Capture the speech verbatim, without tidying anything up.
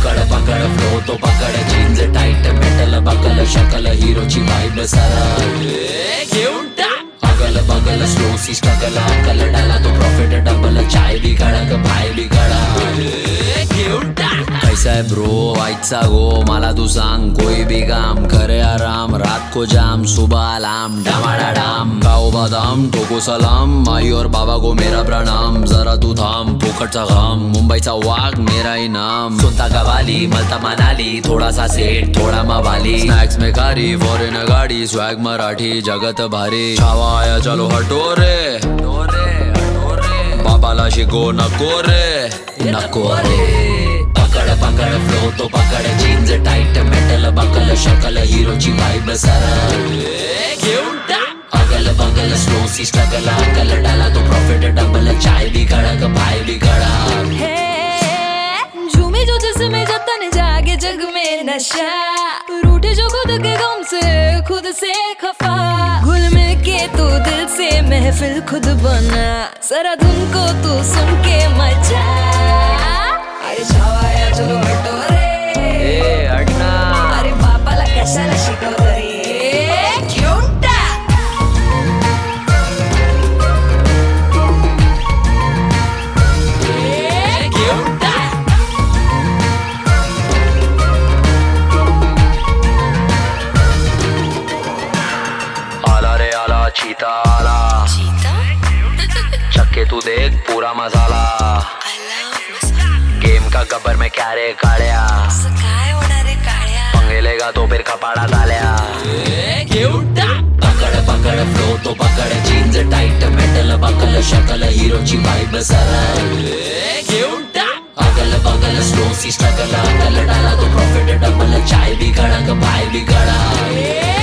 पकड़ पकड़ फ्लो तो पकड़ जीन्स टाइट मेटल बकल शकल हिरोची वाइब सरळ घेऊन टाक अगल बगल स्लो सी स्ट्रगल अकल डाला तो प्रॉफिट डबल चाय भी कडक भाई भी कडक घेऊन टाक कैसा है ब्रो आजचा गो मला तू सांग कोई भी काम करे आराम रात को जाम सुबह अलार्म डमाडाडाम खाओ बादाम ठोको सलाम माई और बाबा को मेरा प्रणाम जरा तू थांब फुकटचा घाम मुंबईचा वाघ मेरा इनाम सुनता कवाली मलता मनाली थोड़ा सा सेट थोड़ा मवाली स्नैक्स में कारी फॉरेन गाड़ी स्वैग मराठी जगत भारी छावा आया चलो हटो रे बाबाला शिको नको रे नको रे पकड़ पकड़ फ्लो तो पकड़ जीन्स टाइट मेटल बकल शकल हिरोची वाइब सरळ घेऊन टाक अगल बगल स्लो सी स्ट्रगल अकल डाला तो प्रॉफिट डबल चाय भी कडक भाई भी कडक झूमे जो जिसमें जब तन जागे जग में नशा रूठे जो खुद के गम से खुद से खफा घुल मिल के तू दिल से महफिल खुद बना जरा धुन को तू सुन के मचा अरे छावाया चलो हटो रे ए हटना अरे बापाला कशाला शिकवतो रे घेऊन टाक घेऊन टाक आला रे आला चीता आला चक्के तू देख पूरा मसाला गेम का गब्बर में क्या रे काळ्या काय होणार रे काळ्या पंगे लेगा तो फिर कपाड़ात आल्या घेऊन टाक पकड़ पकड़ फ्लो तो पकड़ जीन्स टाइट मेटल बकल शकल हिरोची वाइब सरळ घेऊन टाक अगल बगल स्लो सी स्ट्रगल अकल डाला तो प्रॉफिट डबल चाय भी कडक भाई भी कडक